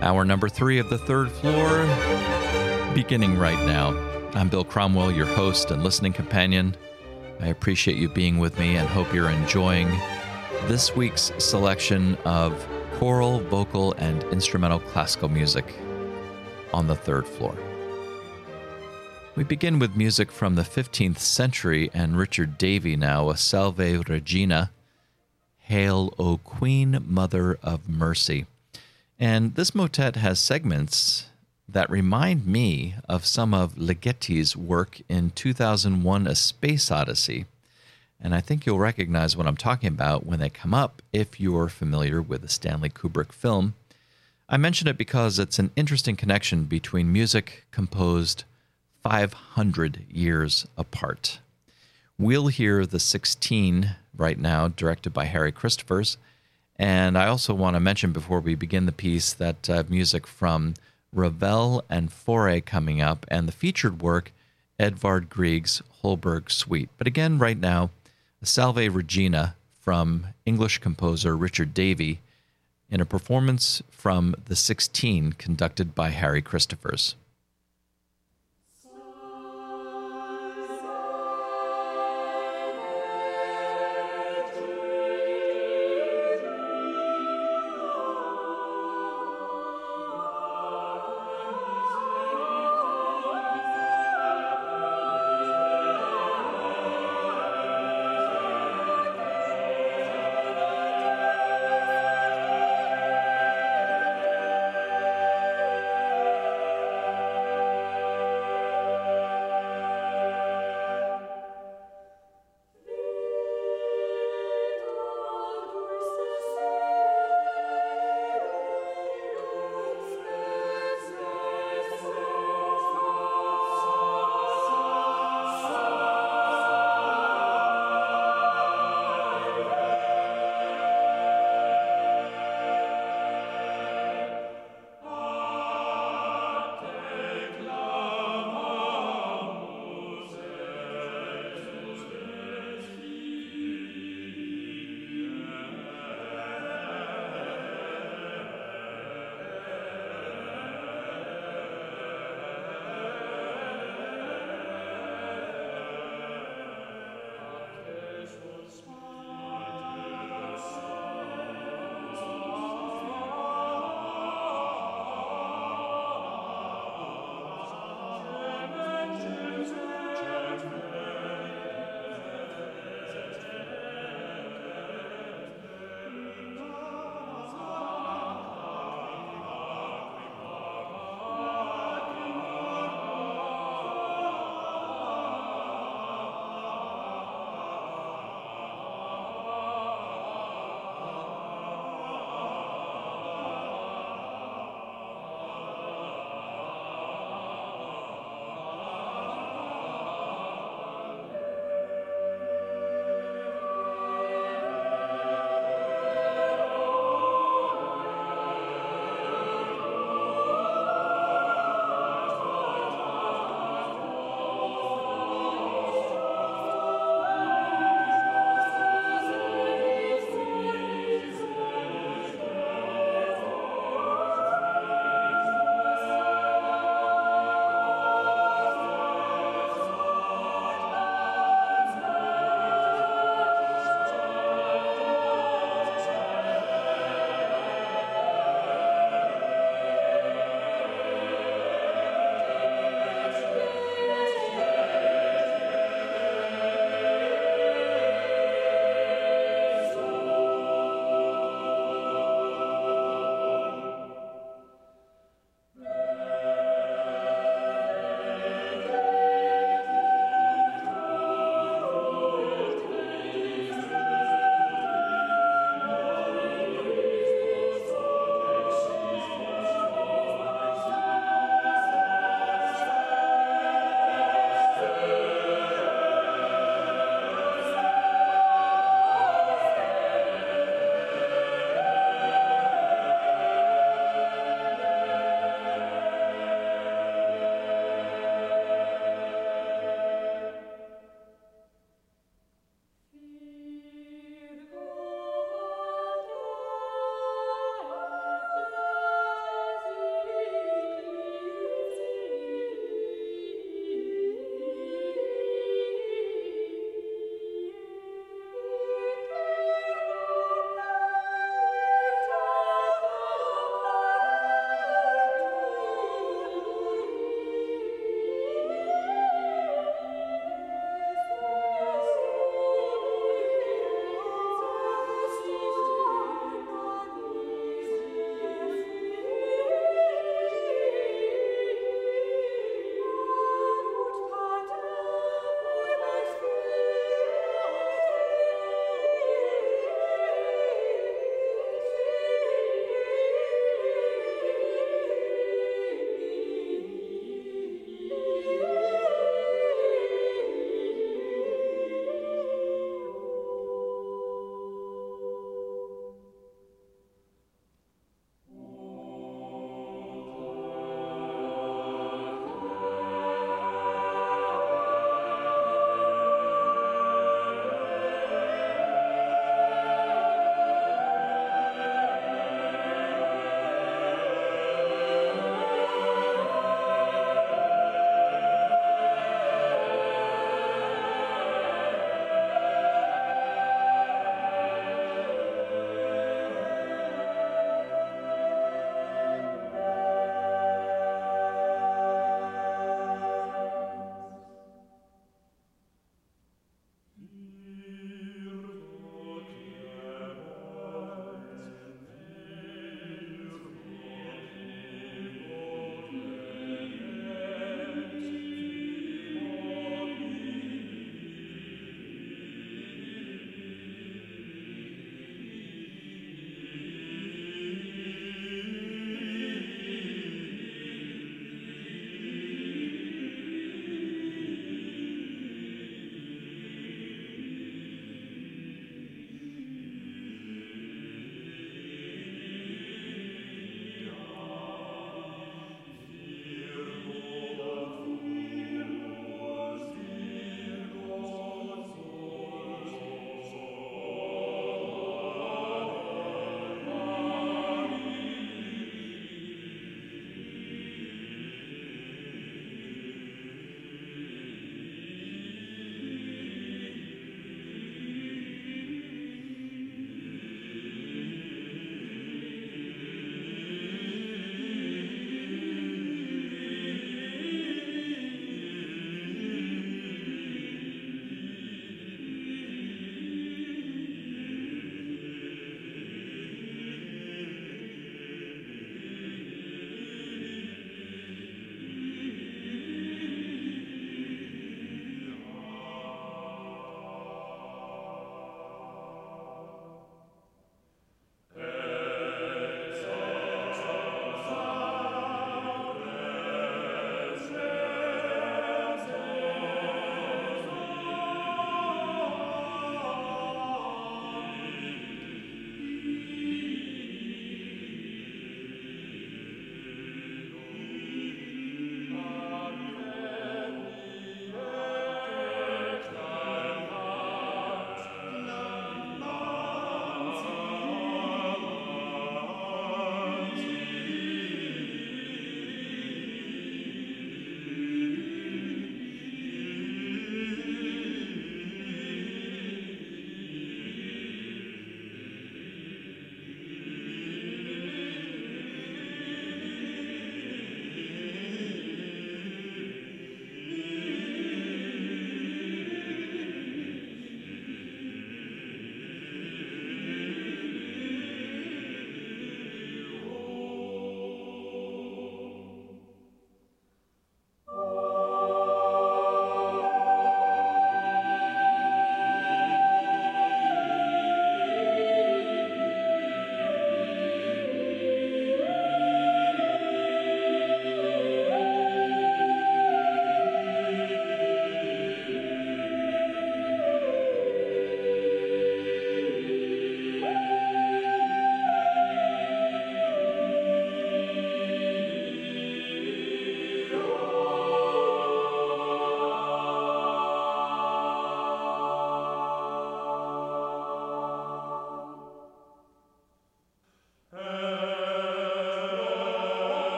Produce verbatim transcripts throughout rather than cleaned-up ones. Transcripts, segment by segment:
Hour number three of the third floor, beginning right now. I'm Bill Cromwell, your host and listening companion. I appreciate you being with me and hope you're enjoying this week's selection of choral, vocal, and instrumental classical music on the third floor. We begin with music from the fifteenth century and Richard Davey now, a Salve Regina, Hail, O Queen, Mother of Mercy. And this motet has segments that remind me of some of Ligeti's work in two thousand one, A Space Odyssey. And I think you'll recognize what I'm talking about when they come up if you're familiar with the Stanley Kubrick film. I mention it because it's an interesting connection between music composed five hundred years apart. We'll hear the sixteen right now, directed by Harry Christophers. And I also want to mention before we begin the piece that uh, music from Ravel and Fauré coming up, and the featured work, Edvard Grieg's Holberg Suite. But again, right now, the Salve Regina from English composer Richard Davey in a performance from the sixteen conducted by Harry Christophers.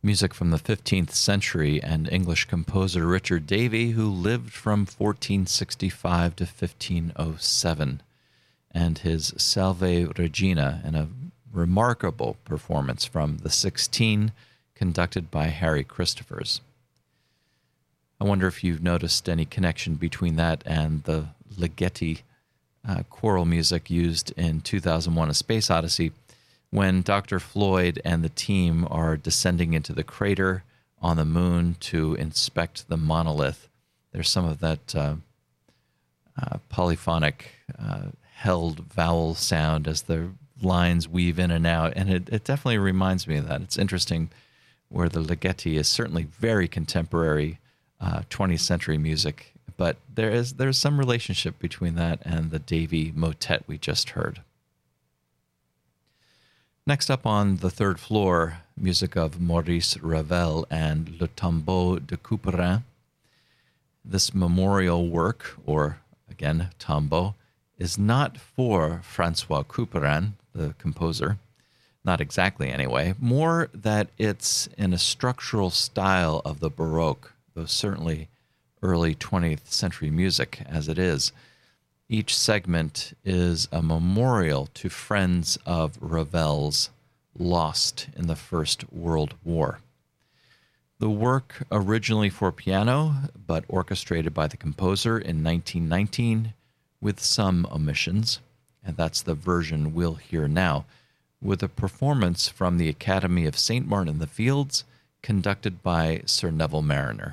music from the fifteenth century, and English composer Richard Davey, who lived from fourteen sixty-five to fifteen oh seven, and his Salve Regina, and a remarkable performance from the Sixteen, conducted by Harry Christophers. I wonder if you've noticed any connection between that and the Ligeti uh, choral music used in two thousand one: A Space Odyssey, when Doctor Floyd and the team are descending into the crater on the moon to inspect the monolith. There's some of that uh, uh, polyphonic uh, held vowel sound as the lines weave in and out, and it, it definitely reminds me of that. It's interesting where the Ligeti is certainly very contemporary uh, twentieth century music, but there is there's some relationship between that and the Davey motet we just heard. Next up on the third floor, music of Maurice Ravel and Le Tombeau de Couperin. This memorial work, or again, tombeau, is not for Francois Couperin, the composer. Not exactly anyway. More that it's in a structural style of the Baroque, though certainly early twentieth century music as it is. Each segment is a memorial to friends of Ravel's lost in the First World War. The work, originally for piano, but orchestrated by the composer in nineteen nineteen, with some omissions, and that's the version we'll hear now, with a performance from the Academy of Saint Martin in the Fields, conducted by Sir Neville Marriner.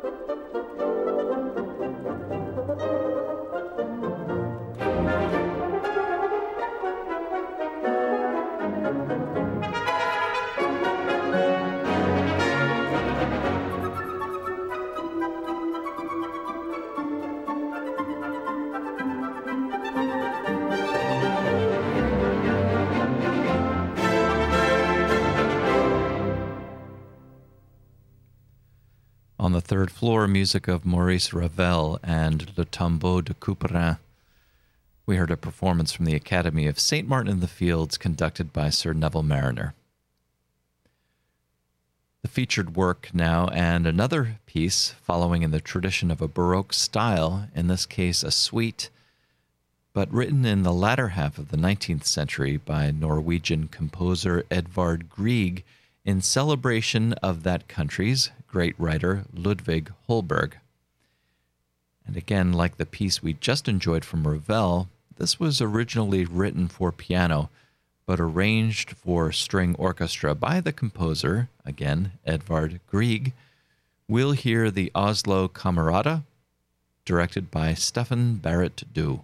On the third floor, music of Maurice Ravel and Le Tombeau de Couperin. We heard a performance from the Academy of Saint Martin in the Fields conducted by Sir Neville Marriner. The featured work now, and another piece following in the tradition of a Baroque style, in this case a suite, but written in the latter half of the nineteenth century by Norwegian composer Edvard Grieg in celebration of that country's great writer Ludvig Holberg. And again, like the piece we just enjoyed from Ravel, this was originally written for piano, but arranged for string orchestra by the composer, again, Edvard Grieg. We'll hear the Oslo Camerata, directed by Stefan Barrett Due.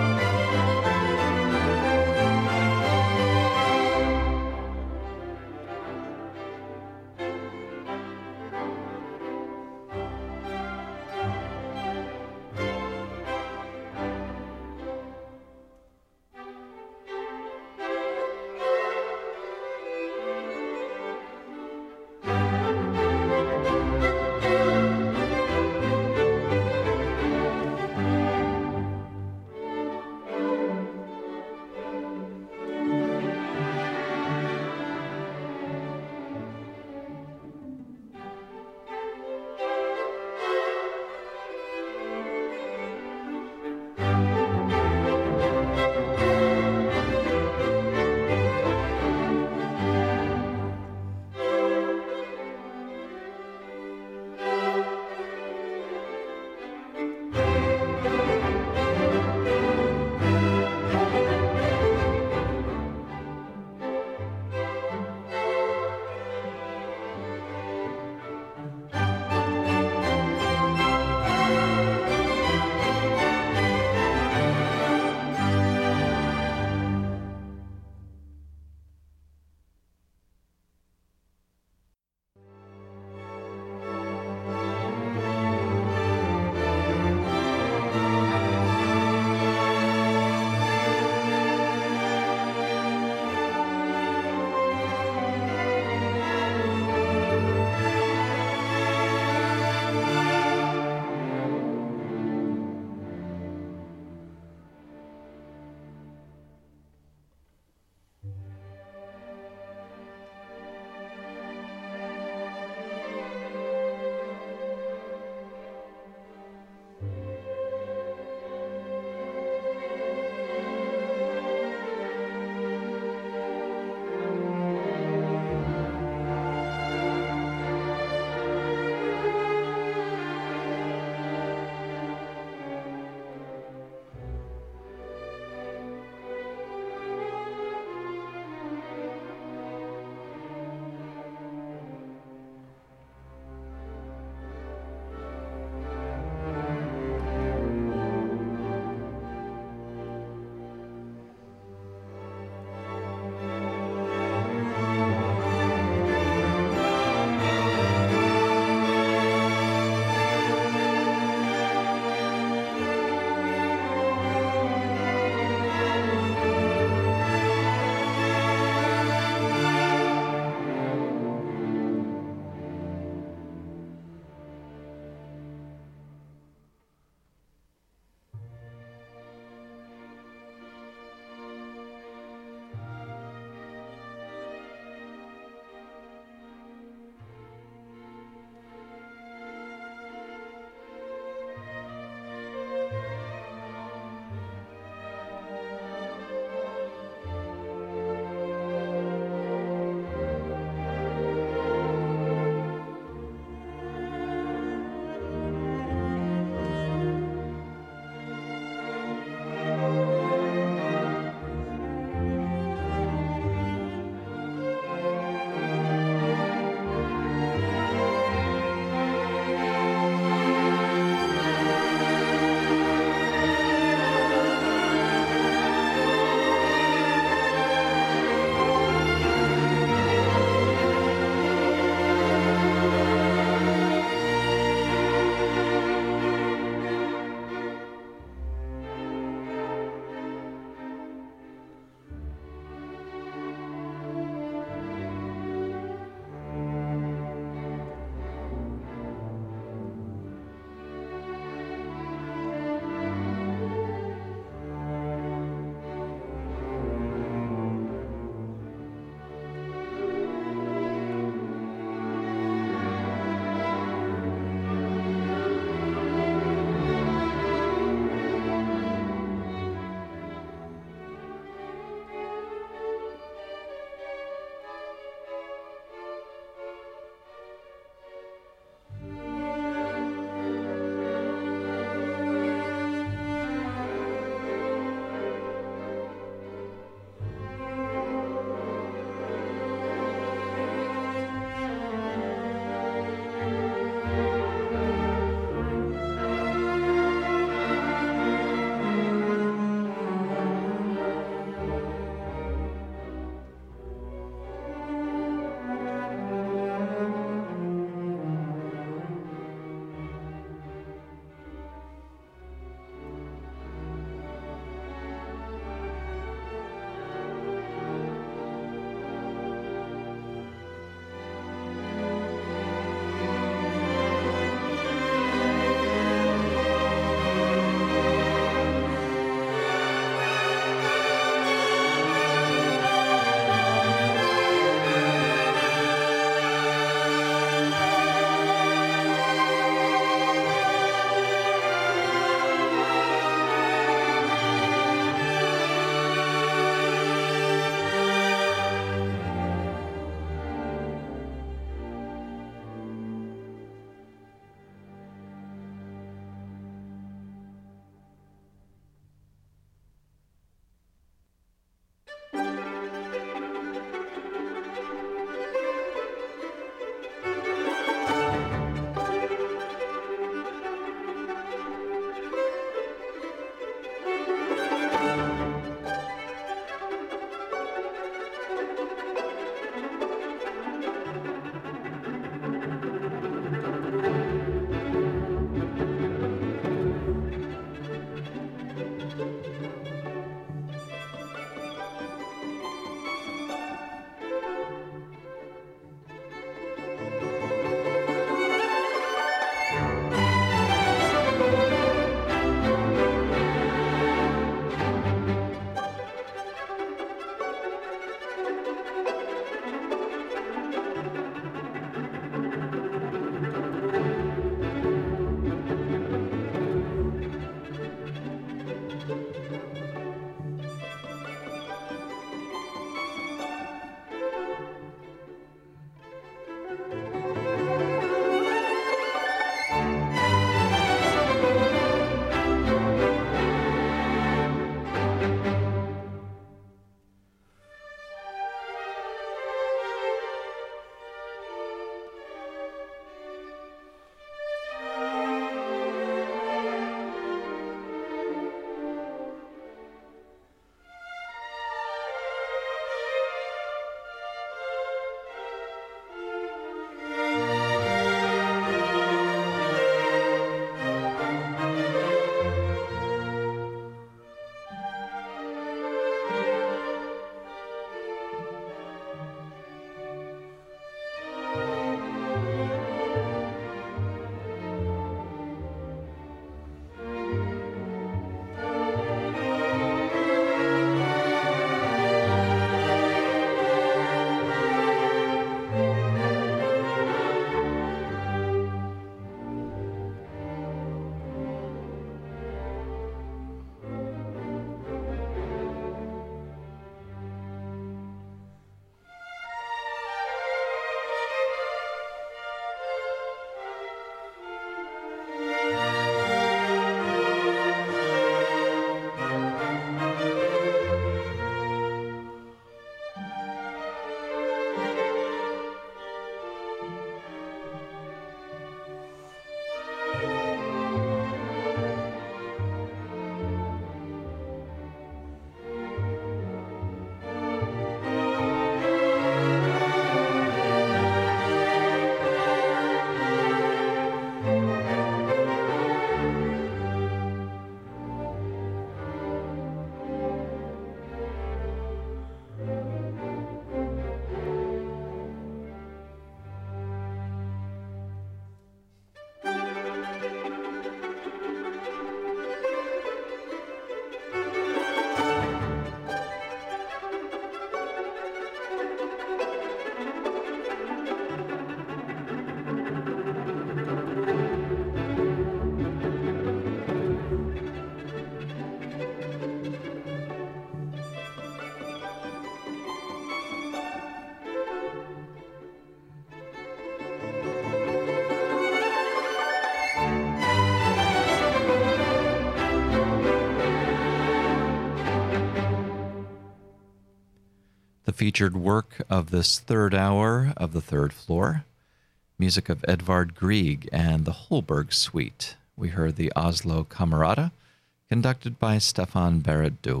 featured work of this third hour of the third floor, music of Edvard Grieg and the Holberg Suite. We heard the Oslo Camerata, conducted by Stefan Barrett-Due.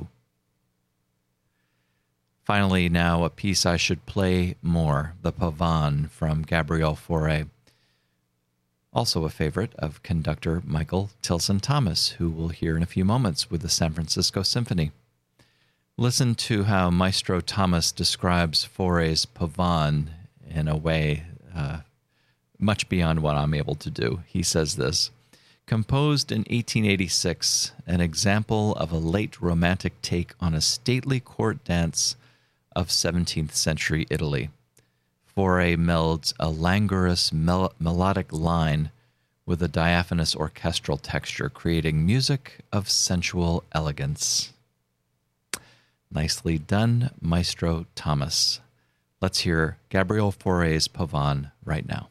Finally, now a piece I should play more, the Pavane from Gabriel Fauré, also a favorite of conductor Michael Tilson Thomas, who we'll hear in a few moments with the San Francisco Symphony. Listen to how Maestro Thomas describes Fauré's Pavane in a way uh, much beyond what I'm able to do. He says this: composed in eighteen eighty-six, an example of a late romantic take on a stately court dance of seventeenth century Italy. Fauré melds a languorous mel- melodic line with a diaphanous orchestral texture, creating music of sensual elegance. Nicely done, Maestro Thomas. Let's hear Gabriel Fauré's Pavane right now.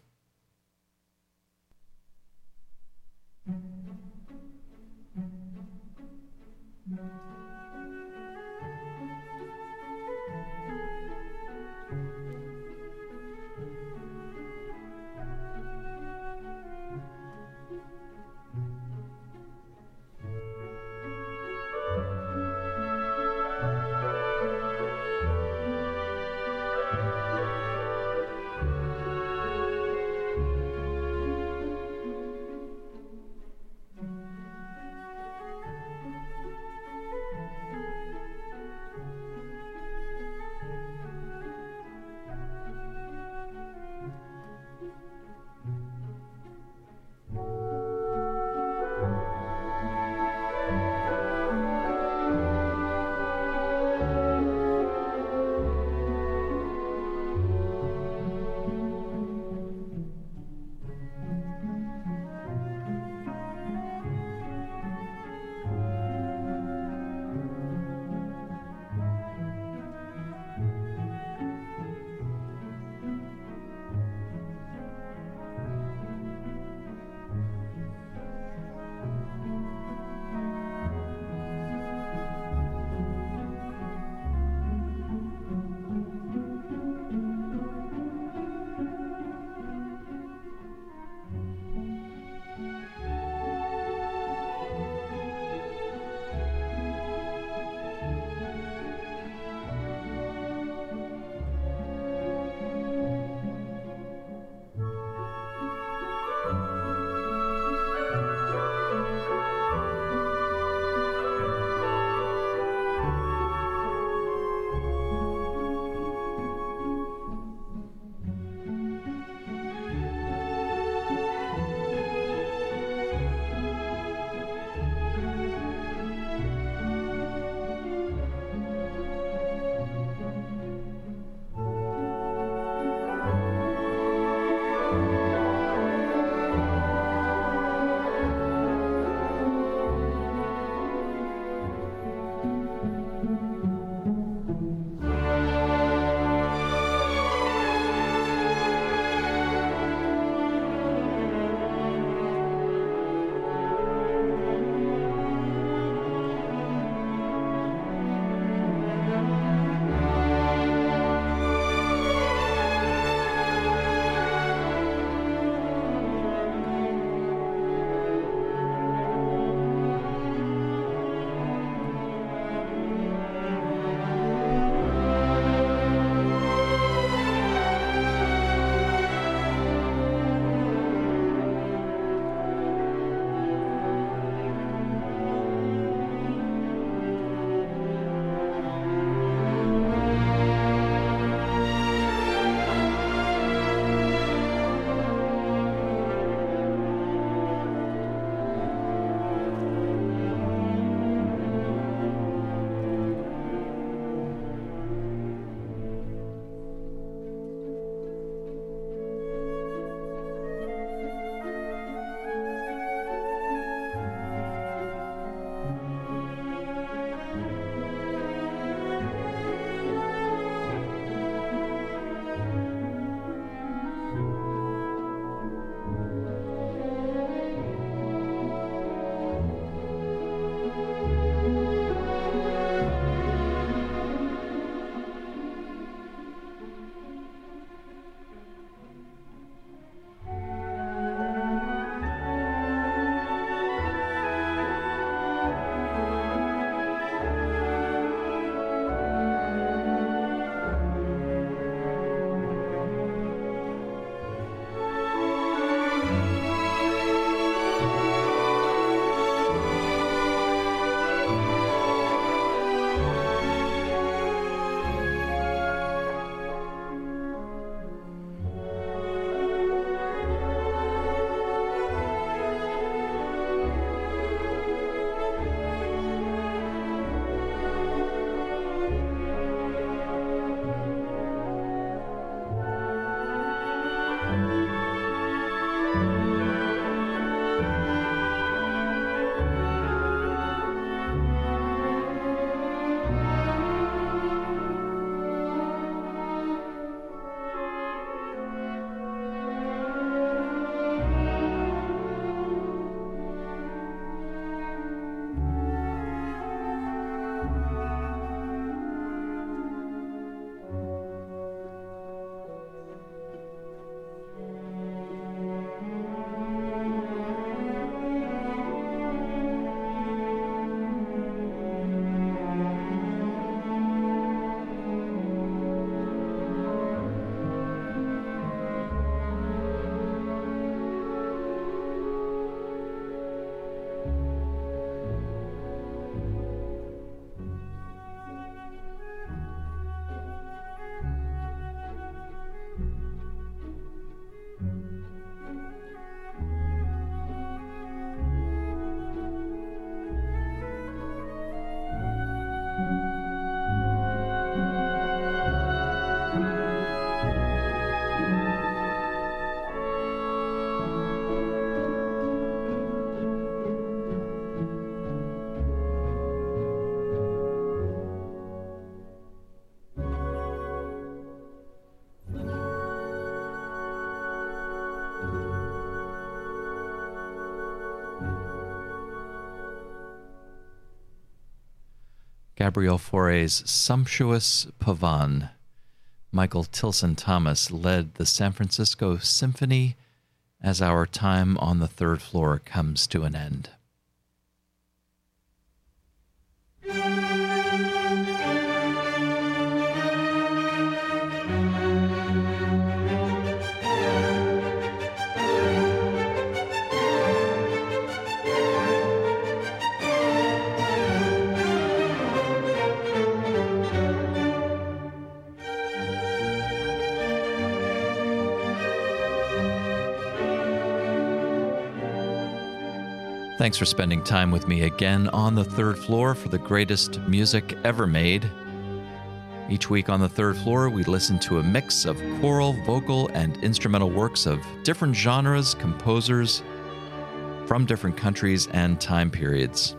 Gabriel Fauré's Sumptuous Pavane. Michael Tilson Thomas led the San Francisco Symphony as our time on the third floor comes to an end. Thanks for spending time with me again on the third floor for the greatest music ever made. Each week on the third floor, we listen to a mix of choral, vocal, and instrumental works of different genres, composers from different countries and time periods.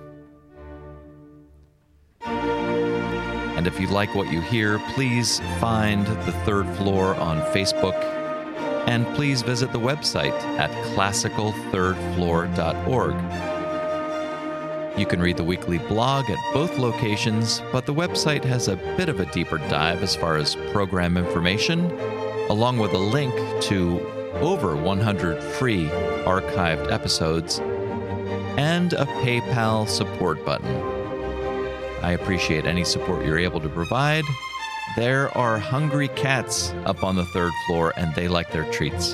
And if you like what you hear, please find the third floor on Facebook, and please visit the website at classical third floor dot org. You can read the weekly blog at both locations, but the website has a bit of a deeper dive as far as program information, along with a link to over one hundred free archived episodes and a PayPal support button. I appreciate any support you're able to provide. There are hungry cats up on the third floor, and they like their treats.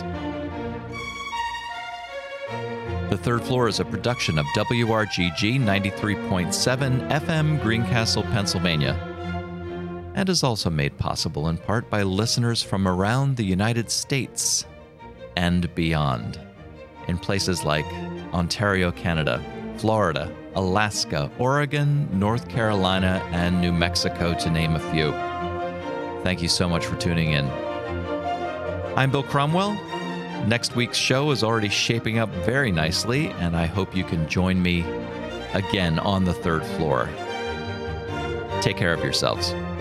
The Third Floor is a production of W R G G ninety-three point seven F M Greencastle, Pennsylvania, and is also made possible in part by listeners from around the United States and beyond, in places like Ontario, Canada, Florida, Alaska, Oregon, North Carolina, and New Mexico, to name a few. Thank you so much for tuning in. I'm Bill Cromwell. Next week's show is already shaping up very nicely, and I hope you can join me again on the third floor. Take care of yourselves.